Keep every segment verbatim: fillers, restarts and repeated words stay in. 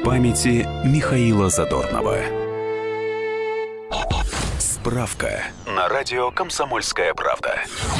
памяти Михаила Задорнова. Справка на радио «Комсомольская правда».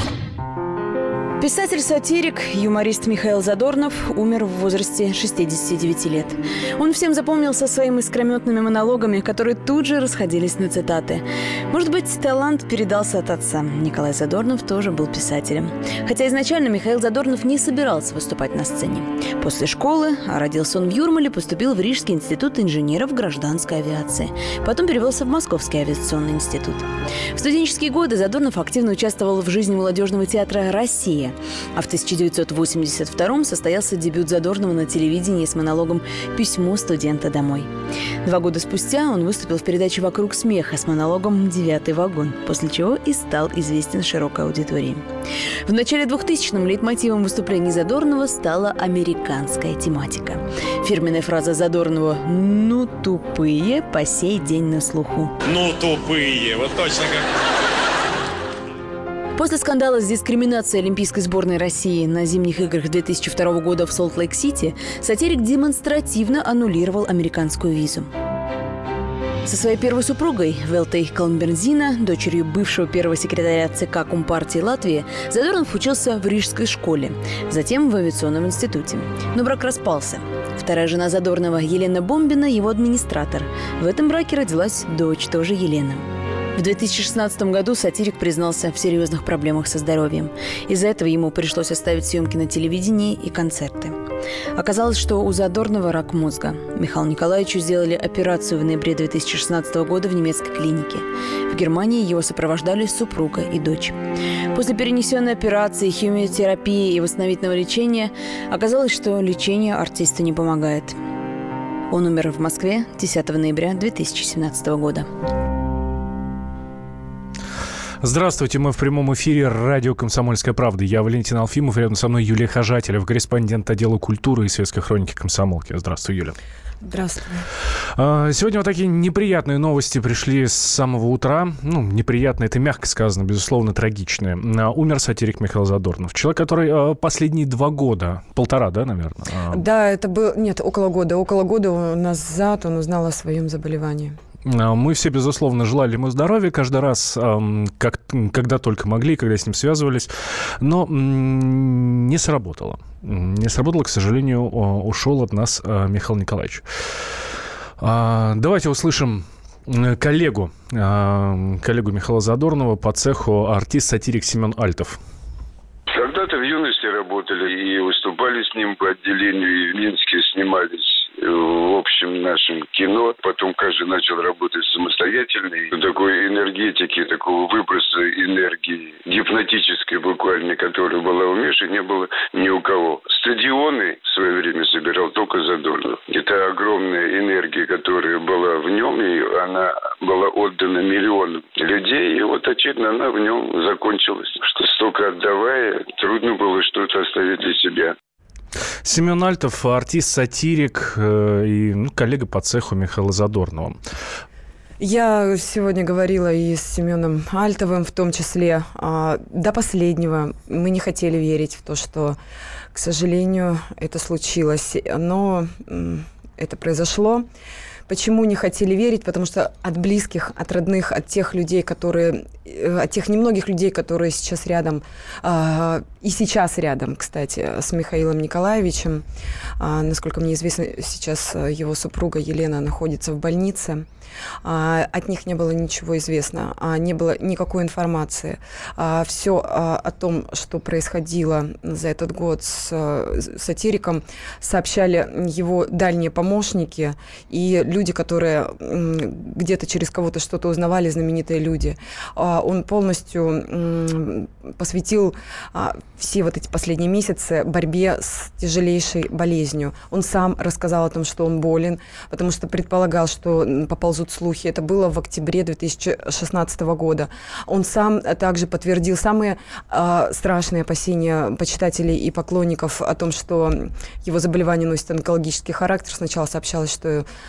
Писатель-сатирик, юморист Михаил Задорнов умер в возрасте шестидесяти девяти лет. Он всем запомнился своими искрометными монологами, которые тут же расходились на цитаты. Может быть, талант передался от отца. Николай Задорнов тоже был писателем. Хотя изначально Михаил Задорнов не собирался выступать на сцене. После школы, а родился он в Юрмале, поступил в Рижский институт инженеров гражданской авиации. Потом перевелся в Московский авиационный институт. В студенческие годы Задорнов активно участвовал в жизни молодежного театра «Россия». А в тысяча девятьсот восемьдесят втором состоялся дебют Задорнова на телевидении с монологом «Письмо студента домой». Два года спустя он выступил в передаче «Вокруг смеха» с монологом «Девятый вагон», после чего и стал известен широкой аудитории. В начале двухтысячных лейтмотивом выступлений Задорнова стала американская тематика. Фирменная фраза Задорнова «Ну, тупые» по сей день на слуху. Ну, тупые, вот точно как... После скандала с дискриминацией Олимпийской сборной России на зимних играх две тысячи второго года в Солт-Лейк-Сити сатирик демонстративно аннулировал американскую визу. Со своей первой супругой Велтой Калнберзина, дочерью бывшего первого секретаря ЦК Компартии Латвии, Задорнов учился в Рижской школе, затем в авиационном институте. Но брак распался. Вторая жена Задорнова, Елена Бомбина, его администратор. В этом браке родилась дочь, тоже Елена. В две тысячи шестнадцатом году сатирик признался в серьезных проблемах со здоровьем. Из-за этого ему пришлось оставить съемки на телевидении и концерты. Оказалось, что у Задорнова рак мозга. Михаилу Николаевичу сделали операцию в ноябре две тысячи шестнадцатого года в немецкой клинике. В Германии его сопровождали супруга и дочь. После перенесенной операции, химиотерапии и восстановительного лечения оказалось, что лечение артисту не помогает. Он умер в Москве десятого ноября две тысячи семнадцатого года. Здравствуйте, мы в прямом эфире радио «Комсомольская правда». Я Валентин Алфимов, рядом со мной Юлия Хожателев, корреспондент отдела культуры и светской хроники «Комсомолки». Здравствуй, Юля. Здравствуй. Сегодня вот такие неприятные новости пришли с самого утра. Ну, неприятные, это мягко сказано, безусловно, трагичные. Умер сатирик Михаил Задорнов. Человек, который последние два года, полтора, да, наверное? Да, это был, нет, около года. Около года назад он узнал о своем заболевании. Мы все, безусловно, желали ему здоровья каждый раз, как, когда только могли, когда с ним связывались. Но не сработало. Не сработало, к сожалению, ушел от нас Михаил Николаевич. Давайте услышим коллегу, коллегу Михаила Задорнова по цеху, артист-сатирик Семен Альтов. Когда-то в юности работали и выступали с ним по отделению, и в Минске снимались в общем нашем кино. Потом каждый начал работать самостоятельно. И такой энергетики, такого выброса энергии, гипнотической буквально, которая была у Миши, не было ни у кого. Стадионы в свое время собирал только Задорнов. Это огромная энергия, которая была в нем, и она была отдана миллионам людей. И вот, очевидно, она в нем закончилась. Что столько отдавая, трудно было что-то оставить для себя. Семен Альтов, артист-сатирик э, и ну, коллега по цеху Михаила Задорнова. Я сегодня говорила и с Семеном Альтовым в том числе. А, до последнего мы не хотели верить в то, что, к сожалению, это случилось. Но м, это произошло. Почему не хотели верить? Потому что от близких, от родных, от тех людей, которые, от тех немногих людей, которые сейчас рядом, э, и сейчас рядом, кстати, с Михаилом Николаевичем. Э, насколько мне известно, сейчас его супруга Елена находится в больнице. Э, от них не было ничего известно, э, не было никакой информации. Э, все э, о том, что происходило за этот год с э, сатириком, сообщали его дальние помощники и люди, которые где-то через кого-то что-то узнавали, знаменитые люди. Он полностью посвятил все вот эти последние месяцы борьбе с тяжелейшей болезнью. Он сам рассказал о том, что он болен, потому что предполагал, что поползут слухи. Это было в октябре две тысячи шестнадцатого года. Он сам также подтвердил самые страшные опасения почитателей и поклонников о том, что его заболевание носит онкологический характер. Сначала сообщалось, что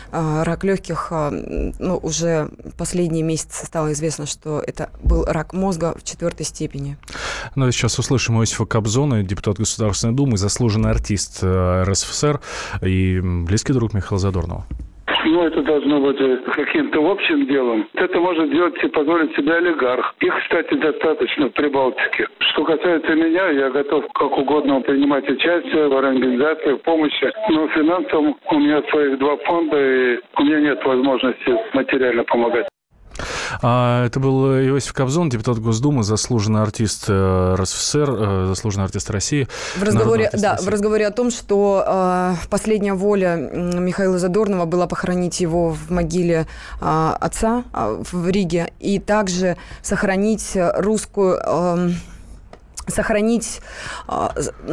рак легких. Ну, уже последние месяцы стало известно, что это был рак мозга в четвертой степени. Ну, сейчас услышим Иосифа Кобзона, депутат Государственной Думы, заслуженный артист эр эс эф эс эр и близкий друг Михаила Задорнова. Ну, это должно быть каким-то общим делом. Это может делать и позволить себе олигарх. Их, кстати, достаточно в Прибалтике. Что касается меня, я готов как угодно принимать участие в организации, в помощи. Но финансово у меня своих два фонда, и у меня нет возможности материально помогать. А, это был Иосиф Кобзон, депутат Госдумы, заслуженный артист эр эс эф эс эр, заслуженный артист России. В разговоре, да, России. в разговоре о том, что э, последняя воля Михаила Задорнова была похоронить его в могиле э, отца э, в Риге и также сохранить русскую... Э, сохранить э,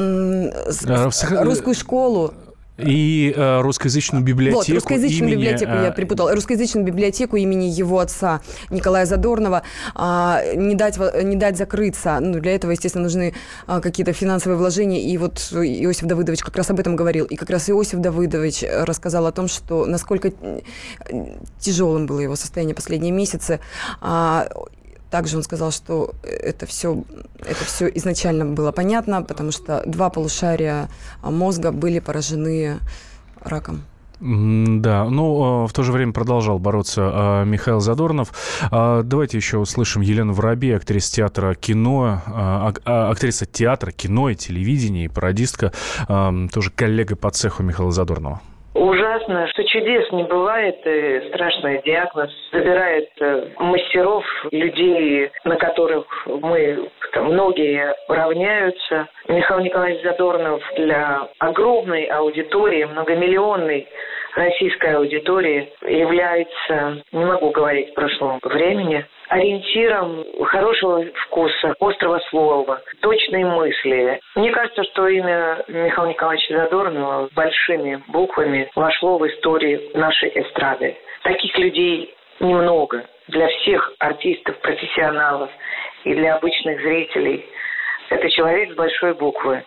э, русскую школу. И э, русскоязычную библиотеку. Вот, русскоязычную имени, библиотеку э... я перепутала. Русскоязычную библиотеку имени его отца Николая Задорнова э, не, дать, не дать закрыться. Ну, для этого, естественно, нужны э, какие-то финансовые вложения. И вот Иосиф Давыдович как раз об этом говорил. И как раз Иосиф Давыдович рассказал о том, что насколько тяжелым было его состояние последние месяцы. Э, Также он сказал, что это все, это все изначально было понятно, потому что два полушария мозга были поражены раком. Да, ну, в то же время продолжал бороться Михаил Задорнов. Давайте еще услышим Елену Воробей, актриса театра, кино, актриса театра, кино и телевидения, и пародистка, тоже коллега по цеху Михаила Задорнова. Ужасно, что чудес не бывает, и страшный диагноз забирает мастеров, людей, на которых мы, там, многие равняются. Михаил Николаевич Задорнов для огромной аудитории, многомиллионной российской аудитории является, не могу говорить в прошлом времени, ориентиром хорошего вкуса, острого слова, точной мысли. Мне кажется, что имя Михаила Николаевича Задорнова большими буквами вошло в историю нашей эстрады. Таких людей немного. Для всех артистов, профессионалов и для обычных зрителей. Это человек с большой буквы.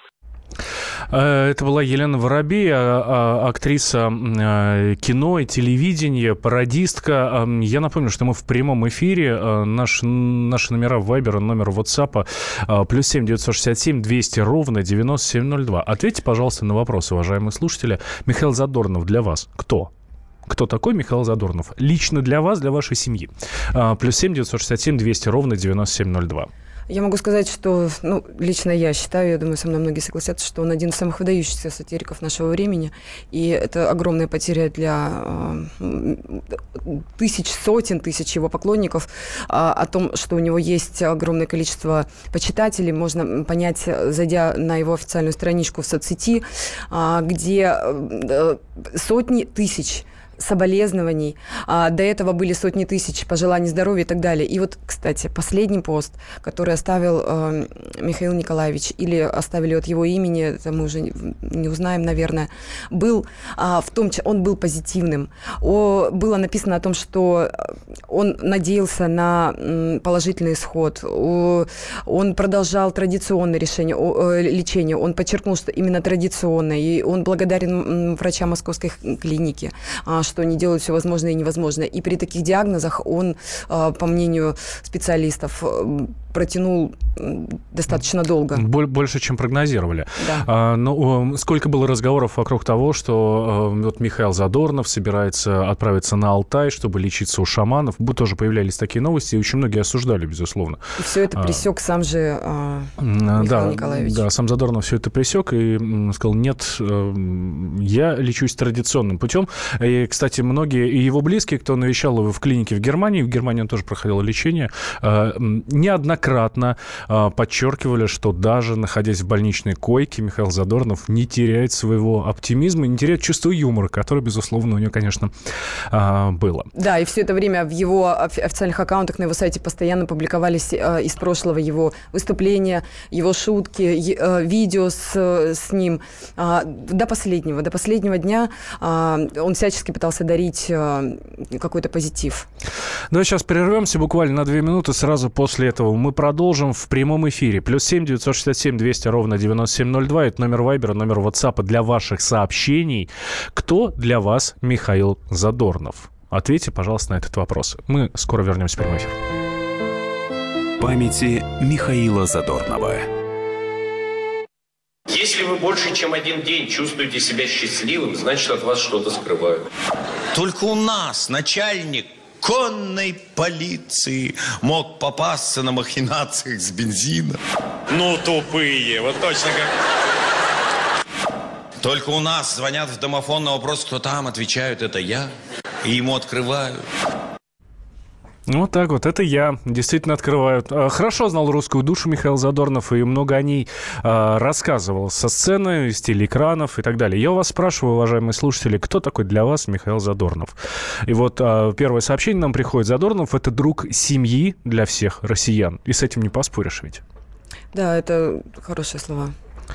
Это была Елена Воробей, актриса кино и телевидения, пародистка. Я напомню, что мы в прямом эфире. Наш, наши номера Вайбера, номер WhatsApp плюс семь девятьсот шестьдесят семь двести ровно девяносто семь ноль два. Ответьте, пожалуйста, на вопрос, уважаемые слушатели. Михаил Задорнов для вас кто? Кто такой Михаил Задорнов? Лично для вас, для вашей семьи. Плюс семь девятьсот шестьдесят семь двести ровно девяносто семь ноль два. Я могу сказать, что, ну, лично я считаю, я думаю, со мной многие согласятся, что он один из самых выдающихся сатириков нашего времени, и это огромная потеря для э, тысяч, сотен тысяч его поклонников. А, о том, что у него есть огромное количество почитателей, можно понять, зайдя на его официальную страничку в соцсети, э, где э, сотни тысяч соболезнований. А, до этого были сотни тысяч пожеланий здоровья и так далее. И вот, кстати, последний пост, который оставил э, Михаил Николаевич, или оставили от его имени, это мы уже не узнаем, наверное, был а, в том, он был позитивным. О, было написано о том, что он надеялся на м, положительный исход. О, он продолжал традиционное решение, о, о, лечение. Он подчеркнул, что именно традиционное. И он благодарен м, врачам Московской клиники, а, что они делают все возможное и невозможное. И при таких диагнозах он, по мнению специалистов, протянул достаточно долго. Больше, чем прогнозировали. Да. А, ну, сколько было разговоров вокруг того, что вот Михаил Задорнов собирается отправиться на Алтай, чтобы лечиться у шаманов. Тоже появлялись такие новости, и очень многие осуждали, безусловно. И все это пресек а, сам же а, Михаил да, Николаевич. Да, сам Задорнов все это пресек и сказал, нет, я лечусь традиционным путем. И, кстати, многие и его близкие, кто навещал его в клинике в Германии, в Германии он тоже проходил лечение, неоднократно подчеркивали, что даже находясь в больничной койке, Михаил Задорнов не теряет своего оптимизма, не теряет чувство юмора, которое, безусловно, у него, конечно, было. Да, и все это время в его официальных аккаунтах на его сайте постоянно публиковались из прошлого его выступления, его шутки, видео с, с ним до последнего, до последнего дня. Он всячески пытался пытался дарить э, какой-то позитив. Давай сейчас прервемся буквально на две минуты. Сразу после этого мы продолжим в прямом эфире. Плюс семь девятьсот шестьдесят семь двести ровно девяносто семь ноль два. Это номер Вайбера, номер WhatsApp для ваших сообщений. Кто для вас Михаил Задорнов? Ответьте, пожалуйста, на этот вопрос. Мы скоро вернемся в прямой эфир. Памяти Михаила Задорнова. Если вы больше, чем один день чувствуете себя счастливым, значит, от вас что-то скрывают. Только у нас начальник конной полиции мог попасться на махинациях с бензином. Ну, тупые, вот точно как... Только у нас звонят в домофон на вопрос, кто там, отвечают, это я, и ему открывают. Вот так вот, это я, действительно открывают. Хорошо знал русскую душу Михаил Задорнов и много о ней э, рассказывал со сцены, с телеэкранов и так далее. Я у вас спрашиваю, уважаемые слушатели, кто такой для вас Михаил Задорнов? И вот э, первое сообщение нам приходит. Задорнов – это друг семьи для всех россиян. И с этим не поспоришь ведь. Да, это хорошие слова.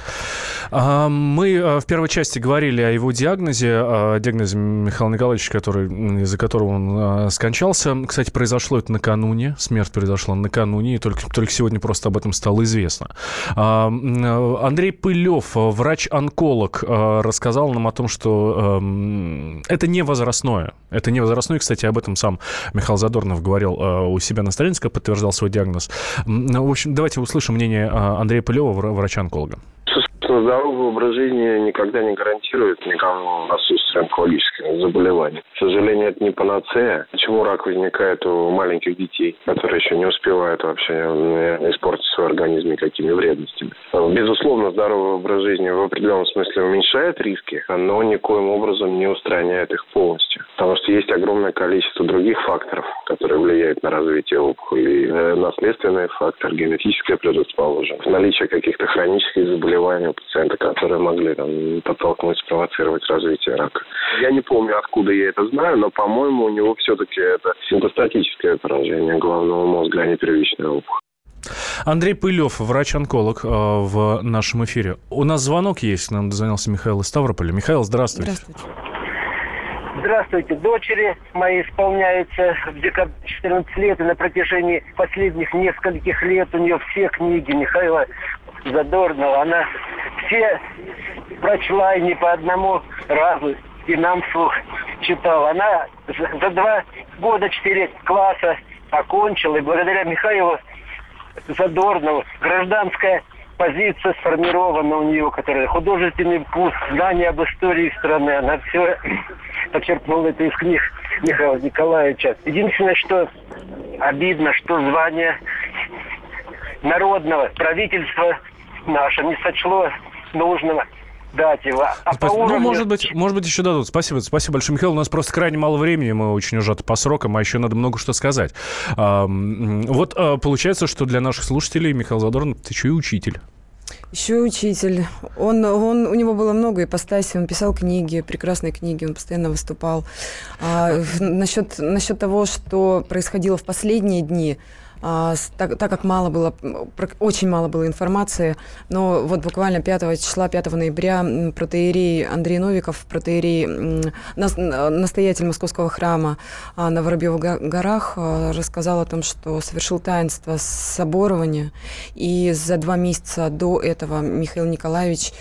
Мы в первой части говорили о его диагнозе, о диагнозе Михаила Николаевича, который, из-за которого он скончался. Кстати, произошло это накануне, смерть произошла накануне, и только, только сегодня просто об этом стало известно. Андрей Пылев, врач-онколог, рассказал нам о том, что это не возрастное. Это не возрастное, кстати, об этом сам Михаил Задорнов говорил у себя на странице, когда подтверждал свой диагноз. В общем, давайте услышим мнение Андрея Пылева, врача-онколога. Здоровый образ жизни никогда не гарантирует никому отсутствие онкологических заболеваний. К сожалению, это не панацея. Почему рак возникает у маленьких детей, которые еще не успевают вообще испортить свой организм никакими вредностями? Безусловно, здоровый образ жизни в определенном смысле уменьшает риски, но никоим образом не устраняет их полностью. Потому что есть огромное количество других факторов, которые влияют на развитие опухоли. Наследственный фактор, генетическая предрасположенность, наличие каких-то хронических заболеваний у пациента, которые могли там, подтолкнуть, спровоцировать развитие рака. Я не помню, откуда я это знаю, но, по-моему, у него все-таки это метастатическое поражение головного мозга, а не первичная опухоль. Андрей Пылев, врач-онколог, в нашем эфире. У нас звонок есть, нам дозвонился Михаил из Ставрополя. Михаил, здравствуйте. Здравствуйте. Здравствуйте. Дочери моей исполняется в декабре четырнадцать лет, и на протяжении последних нескольких лет у нее все книги Михаила Задорнова. Она все прочла и не по одному разу, и нам вслух читала. Она за два года четыре класса окончила, и благодаря Михаилу Задорнову гражданская позиция сформирована у нее, которая художественный вкус, знание об истории страны. Она все почерпнула это из книг Михаила Николаевича. Единственное, что обидно, что звание народного правительства наше не сочло нужного дать его. А по уровню... Ну, может быть, может быть, еще дадут. Спасибо, спасибо большое, Михаил. У нас просто крайне мало времени, мы очень ужаты по срокам, а еще надо много что сказать. А, вот а, получается, что для наших слушателей Михаил Задорнов — это еще и учитель. Еще и учитель. Он, он, у него было много ипостасей, он писал книги, прекрасные книги, он постоянно выступал. А, насчет, насчет того, что происходило в последние дни, А, так, так как мало было, очень мало было информации, но вот буквально пятого числа, пятого ноября протоиерей Андрей Новиков, протоиерей, настоятель Московского храма на Воробьевых горах, рассказал о том, что совершил таинство соборования, и за два месяца до этого Михаил Николаевич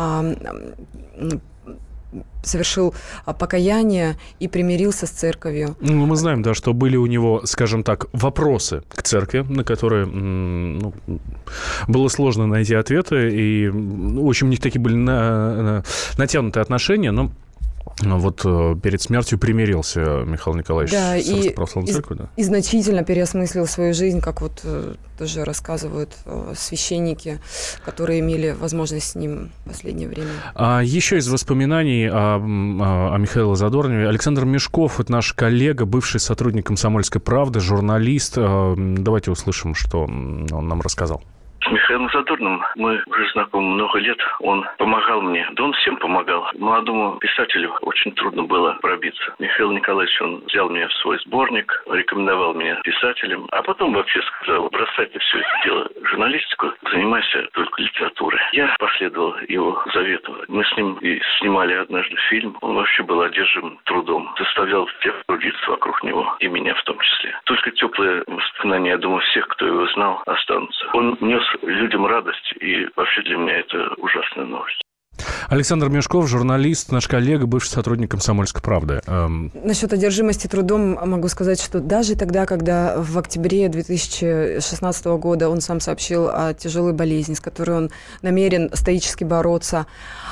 совершил покаяние и примирился с церковью. Ну, мы знаем, да, что были у него, скажем так, вопросы к церкви, на которые ну, было сложно найти ответы, и, в общем, у них такие были на, на, натянутые отношения, но вот перед смертью примирился Михаил Николаевич да, с православной церковью. Да, и значительно переосмыслил свою жизнь, как вот тоже рассказывают священники, которые имели возможность с ним в последнее время. А еще из воспоминаний о, о, о Михаиле Задорнове. Александр Мешков, это наш коллега, бывший сотрудник «Комсомольской правды», журналист. Давайте услышим, что он нам рассказал. С Михаилом Задорновым мы уже знакомы много лет. Он помогал мне. Да он всем помогал. Молодому писателю очень трудно было пробиться. Михаил Николаевич, он взял меня в свой сборник, рекомендовал меня писателем, а потом вообще сказал: бросайте все это дело, журналистику, занимайся только литературой. Я последовал его завету. Мы с ним и снимали однажды фильм. Он вообще был одержим трудом. Заставлял всех трудиться вокруг него, и меня в том числе. Только теплые воспоминания, я думаю, всех, кто его знал, останутся. Он нес людям радость, и вообще для меня это ужасная новость. Александр Мешков, журналист, наш коллега, бывший сотрудник «Комсомольской правды». Эм... Насчет одержимости трудом могу сказать, что даже тогда, когда в октябре две тысячи шестнадцатого года он сам сообщил о тяжелой болезни, с которой он намерен стоически бороться,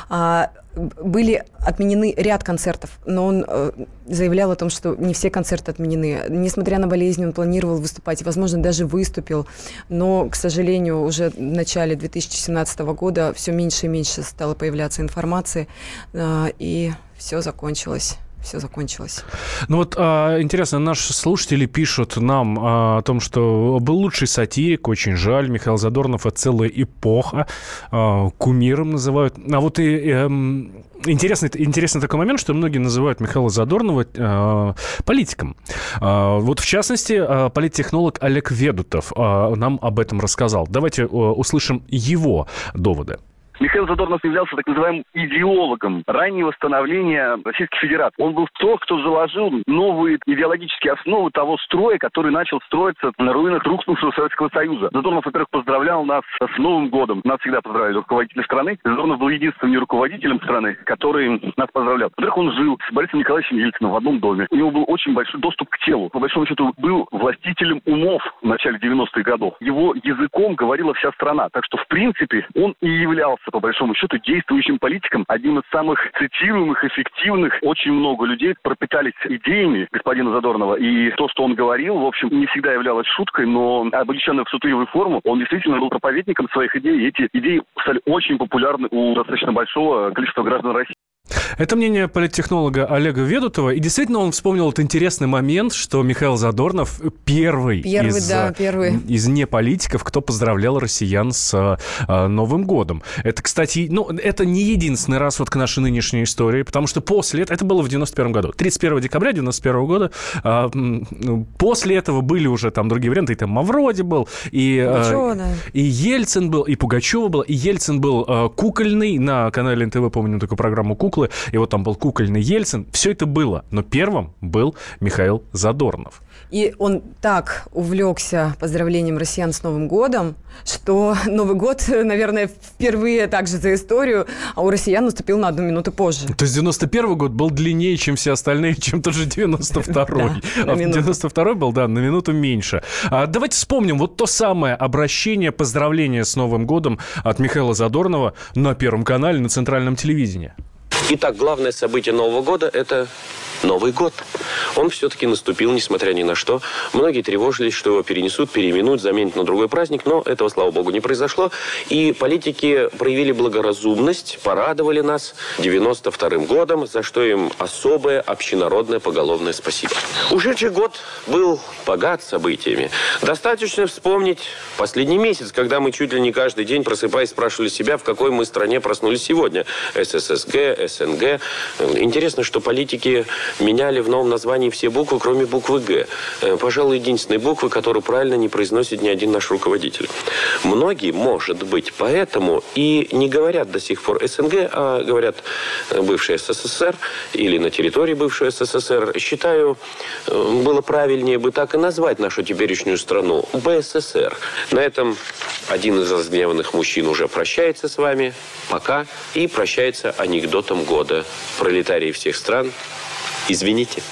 были отменены ряд концертов, но он э, заявлял о том, что не все концерты отменены. Несмотря на болезнь, он планировал выступать, возможно, даже выступил, но, к сожалению, уже в начале две тысячи семнадцатого года все меньше и меньше стало появляться информации, э, и все закончилось. Все закончилось. Ну вот а, интересно, наши слушатели пишут нам а, о том, что был лучший сатирик, очень жаль, Михаил Задорнов — это целая эпоха, а, кумиром называют. А вот и, и интересный, интересный такой момент, что многие называют Михаила Задорнова а, политиком. А, вот в частности, а, политтехнолог Олег Ведутов а, нам об этом рассказал. Давайте а, услышим его доводы. Михаил Задорнов являлся так называемым идеологом раннего становления Российской Федерации. Он был тот, кто заложил новые идеологические основы того строя, который начал строиться на руинах рухнувшего Советского Союза. Задорнов, во-первых, поздравлял нас с Новым годом. Нас всегда поздравляли руководители страны. Задорнов был единственным руководителем страны, который нас поздравлял. Во-первых, он жил с Борисом Николаевичем Ельциным в одном доме. У него был очень большой доступ к телу. По большому счету, был властителем умов в начале девяностых годов. Его языком говорила вся страна. Так что, в принципе, он и являлся, по большому счету, действующим политиком, одним из самых цитируемых, эффективных. Очень много людей пропитались идеями господина Задорнова, и то, что он говорил, в общем, не всегда являлось шуткой, но облеченный в сутуевую форму, он действительно был проповедником своих идей, и эти идеи стали очень популярны у достаточно большого количества граждан России. Это мнение политтехнолога Олега Ведутова. И действительно он вспомнил вот интересный момент, что Михаил Задорнов первый, первый, из, да, первый. из неполитиков, кто поздравлял россиян с а, Новым годом. Это, кстати, ну, это не единственный раз вот к нашей нынешней истории, потому что после этого, это было в девяносто первом году, тридцать первого декабря девяносто первого года, а, после этого были уже там другие варианты, и там Мавроди был, и, Пугачева, а, да. и Ельцин был, и Пугачева был, и Ельцин был а, кукольный, на канале эн тэ вэ, помню такую программу «Куклы», и вот там был кукольный Ельцин. Все это было, но первым был Михаил Задорнов. И он так увлекся поздравлением россиян с Новым годом, что Новый год, наверное, впервые также за историю, а у россиян наступил на одну минуту позже. То есть девяносто первый год был длиннее, чем все остальные, чем тот же девяносто второй. Да, а девяносто второй был, да, на минуту меньше. А давайте вспомним вот то самое обращение, поздравление с Новым годом от Михаила Задорнова на Первом канале, на центральном телевидении. Итак, главное событие Нового года – это Новый год. Он все-таки наступил, несмотря ни на что. Многие тревожились, что его перенесут, переименуют, заменят на другой праздник, но этого, слава богу, не произошло. И политики проявили благоразумность, порадовали нас девяносто вторым годом, за что им особое общенародное поголовное спасибо. Ушедший год был богат событиями. Достаточно вспомнить последний месяц, когда мы чуть ли не каждый день, просыпаясь, спрашивали себя, в какой мы стране проснулись сегодня. эс эс эс гэ, эс эн гэ. Интересно, что политики меняли в новом названии все буквы, кроме буквы «Г». Пожалуй, единственной буквы, которую правильно не произносит ни один наш руководитель. Многие, может быть, поэтому и не говорят до сих пор эс эн гэ, а говорят бывший эс эс эс эр или на территории бывшего эс эс эс эр. Считаю, было правильнее бы так и назвать нашу теперешнюю страну – бэ эс эс эр. На этом один из разгневанных мужчин уже прощается с вами. Пока. И прощается анекдотом года. Пролетарии всех стран, извините.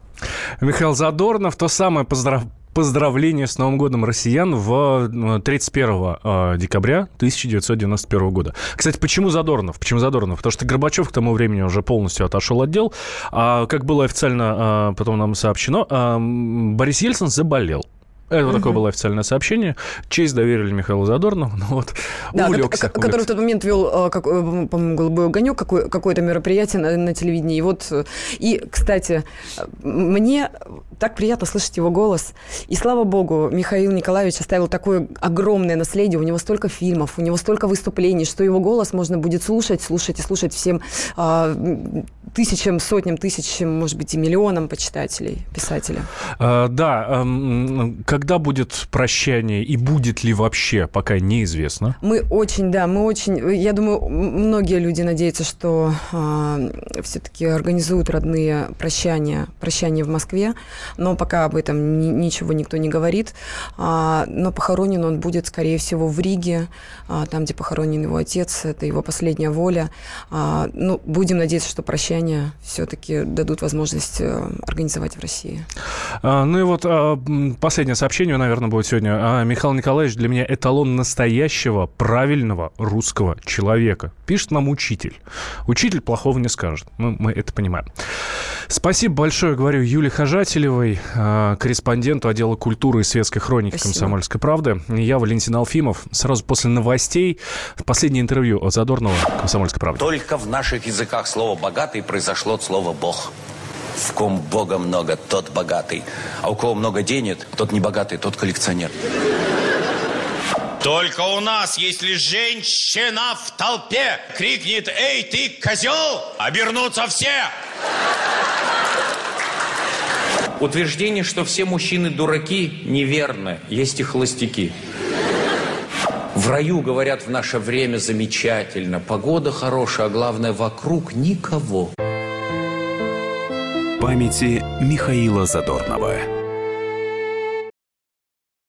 Михаил Задорнов, то самое поздрав... поздравление с Новым годом россиян в тридцать первого декабря тысяча девятьсот девяносто первого года. Кстати, почему Задорнов? Почему Задорнов? Потому что Горбачев к тому времени уже полностью отошел от дел. А, как было официально потом нам сообщено, Борис Ельцин заболел. Это вот Мгм. такое было официальное сообщение. Честь доверили Михаилу Задорнову, ну вот, Да, увлекся. ко- который в тот момент вел, э, как, э, по-моему, «Голубой огонек», какое- какое-то мероприятие на, на телевидении. И вот, э, и, кстати, э, мне так приятно слышать его голос. И слава богу, Михаил Николаевич оставил такое огромное наследие. У него столько фильмов, у него столько выступлений, что его голос можно будет слушать, слушать и слушать всем э, тысячам, сотням, тысячам, может быть, и миллионам почитателей, писателей. А, да, эм, когда будет прощание и будет ли вообще, пока неизвестно. Мы очень, да, мы очень, я думаю, м- многие люди надеются, что э, все-таки организуют родные прощания, прощания в Москве, но пока об этом ни- ничего никто не говорит. А, но похоронен он будет, скорее всего, в Риге, а, там, где похоронен его отец, это его последняя воля. А, ну, будем надеяться, что прощания все-таки дадут возможность э, организовать в России. А, ну и вот а, м, последнее сообщение, наверное, будет сегодня. А, Михаил Николаевич для меня эталон настоящего, правильного русского человека. Пишет нам учитель. Учитель плохого не скажет. Мы, мы это понимаем. Спасибо большое, говорю, Юлии Хожателевой, а, корреспонденту отдела культуры и светской хроники Спасибо. «Комсомольской правды». Я Валентин Алфимов. Сразу после новостей последнее интервью от Задорнова «Комсомольской правды». Только в наших языках слово «богатый» произошло от слова «бог». В ком Бога много, тот богатый. А у кого много денег, тот не богатый, тот коллекционер. Только у нас, если женщина в толпе крикнет «Эй, ты козел!», обернутся все. Утверждение, что все мужчины дураки, неверно. Есть и холостяки. В раю, говорят, в наше время замечательно. Погода хорошая, а главное, вокруг никого. Памяти Михаила Задорнова.